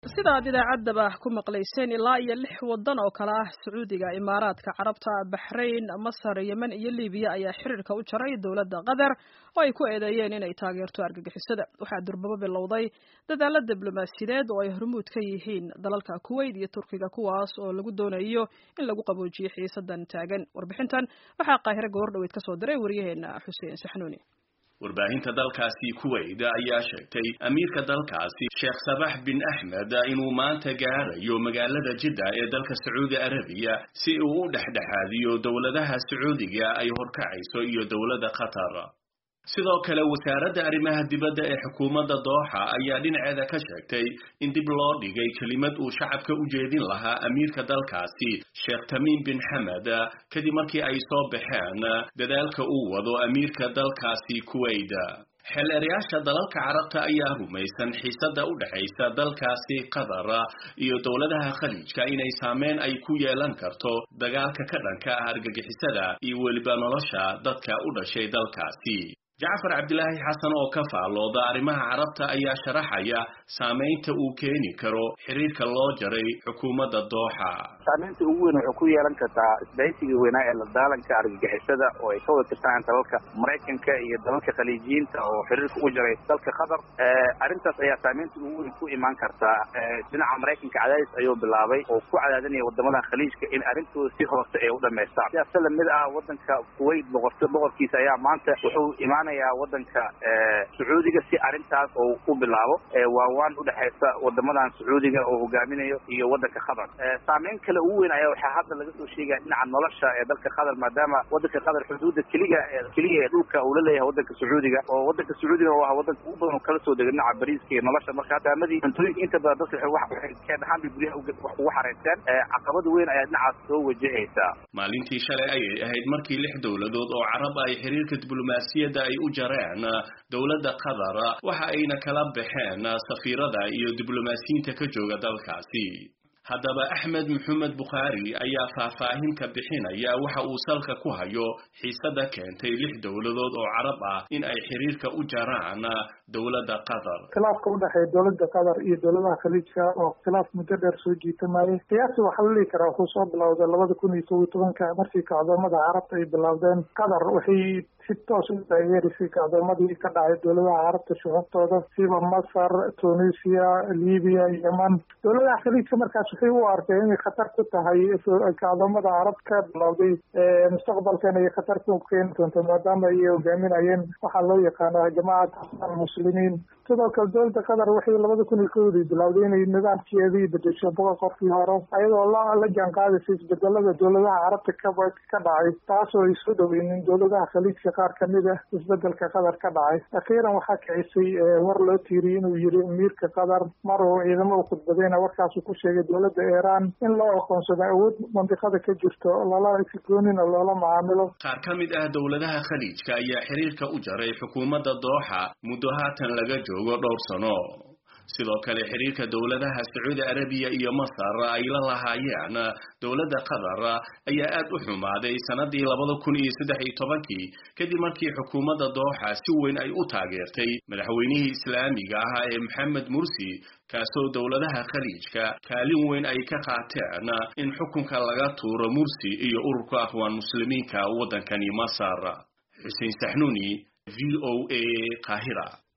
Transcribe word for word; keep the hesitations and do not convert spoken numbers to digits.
sida aad idaacadaba ku maqlayseen ilaa iyo lix wadan oo kala ah Sacuudiga, Imaaraadka Carabta, Bahrain, Masar, Yemen iyo Liibiya ayaa xiriirka u jaray dawladda Qatar oo ay ku eedeeyeen inay taageerto argagixisada. Waxaa durbaba bilowday dadaallada diblomaasiyadeed oo ay hormuud ka yihiin dalalka Kuwait iyo Turkiga, kuwaas oo lagu doonayo in lagu qaboojiyo xiisadan taagan. Warbixintan waxaa Qaahire goordhaweyd ka soo diray wariyaheena Xuseen Saxnuuni. warbaahinta dalkaasi Kuwait ayaa sheegtay amiirka dalkaasi Sheikh Sabah bin Ahmed inuu maanta gaarayo magaalada Jeddah ee dalka Sacuudi Arabiya si uu u dhexdhexaadiyo dawladaha Sacuudiga ay horkacayso iyo dawladda Qatar. sidoo kale wasaaradda arrimaha dibadda ee xukuumadda Dooxa ayaa dhinaceeda ka sheegtay in dib loo dhigay kelimad uu shacabka u jeedin lahaa amiirka dalkaasi Sheikh Tamim bin Hamad kadib markii ay soo baxeen dadaalka uu wado amiirka dalkaasi Kuwait. xeelarayaasha dalalka Carabta ayaa rumaysan xiisada u dhaxaysa dalkaasi Qatar iyo dawladaha Khaliijka inay saameyn ay ku yeelan karto dagaalka ka dhanka ah argagixisada iyo weliba nolosha dadka u dhashay dalkaasi. Jacfar Abdullahi Xasan oo ka faalooda arrimaha Carabta ayaa sharaxaya saameynta uu keeni karo xiriirka loo jaray xukuumadda Dooxa. saameynta ugu weyn waxay ku yeelan kartaa isbahaysiga weynaa ee la dagaalanka argagixisada oo ay ka wada tirtaan dalalka Mareykanka iyo dalalka Khaliijiyiinta oo xiriirka u jaray dalka Qatar. arrintaas ayaa saameynta ugu weyn ku imaan kartaa dhinaca Mareykanka cadaadis ayuu bilaabay oo ku cadaadinaya wadamada Khaliijka in arrintooda si hoose ay u dhameystaan. sidaas la mid ah wadanka Kuwait boqorkiisa ayaa maanta wuxuu imaan wadanka Sacuudiga si arintaas oo ku bilaabo waa waan u dhaxaysa wadamadan Sacuudiga oo hogaaminayo iyo wadanka Qatar. saameyn kale ugu weyn ayaa waxa hadda laga soo sheegay dhinaca nolosha ee dalka Qatar maadaama wadanka Qatar xuduudda kaliya kaliya ee dhulka uu la leeyahay wadanka Sacuudiga oo wadanka Sacuudiga waa wadanka ugu badan oo kala soo degay dhinaca bariiska iyo nolosha. marka hadaamadii cuntooyinka inta badan dadka waxay ka dhaxan guryaha ugu xareystaan caqabad weyn ayaa dhinacaas soo wajahaysa. maalintii shalay ayay ahayd markii lix dawladood oo Carab ay xiriirka diblomaasiyadda ay u jareen dawladda Qatar waxa ayna kala baxeen safiirada iyo diblomaasiyiinta ka jooga dalkaasi. haddaba Axmed Maxamed Bukhari ayaa faahfaahin ka bixinaya waxa uu salka ku hayo xiisada keentay lix dawladood oo Carab ah in ay xiriirka u jaraan dawladda Qatar. khilaafka u dhaxeeya dawladda Qatar iyo dawladaha Khaliijka oo khilaaf muddo dheer soo jiitamayay qiyaastii waxa la dhihi karaa wuxuu soo bilowday labada kun iyo kow iyo tobanka markii kacdoomada Carabta ay bilowdeen. Qatar waxay si toos u taageerisay kacdoomadii ka dhacay dawladaha Carabta shucuubtooda sida Masar, Tunisia, Liibiya, Yemen. dawladaha Khaliijka markaas waxay u arkeen inay khatar ku tahay kacdoomada Carabta ka bilowday mustaqbalkan ay khatar ku keeni doonto maadaama ay hogaaminayeen waxaa loo yaqaano jamaacada muslimiin. sidoo kale dawladda Qatar waxay labada kun iyo kowdii bilowday inay nidaamkeedii bedesho boqorkii hore ayadoo la la jaan qaadaysa isbedelada dawladaha Carabta ka ka dhacay taasoo ay soo dhaweynin dawladaha Khaliijka qaar ka mid ah isbedelka Qatar ka dhacay. akhiiran waxaa kicisay war loo tiiriyay inuu yiri amiirka Qatar mar oo ciidamo u khudbadayna warkaas ku sheegay dawladda Iran in loo aqoonsado awood mantiqada ka jirto lala iskoonina loola macaamilo. qaar ka mid ah dawladaha Khaliijka ayaa xiriirka u jaray xukuumadda Dooxa muddo haatan laga joogo dhowr sano. sidoo kale xiriirka dawladaha Sacuudi Arabiya iyo Masar ay la lahaayeen dawladda Qatar ayaa aad u xumaaday sanadii labada kun iyo saddex iyo tobankii kadib markii xukuumadda Dooxa si weyn ay u taageertay madaxweynihii Islaamiga ahaa ee Mohamed Mursi kaasoo dawladaha Khaliijka kaalin weyn ay ka qaateen in xukunka laga tuuro Mursi iyo ururka Akhwaan Muslimiinka wadankani Masar. Xuseen Saxnuuni, V O A, Qaahira.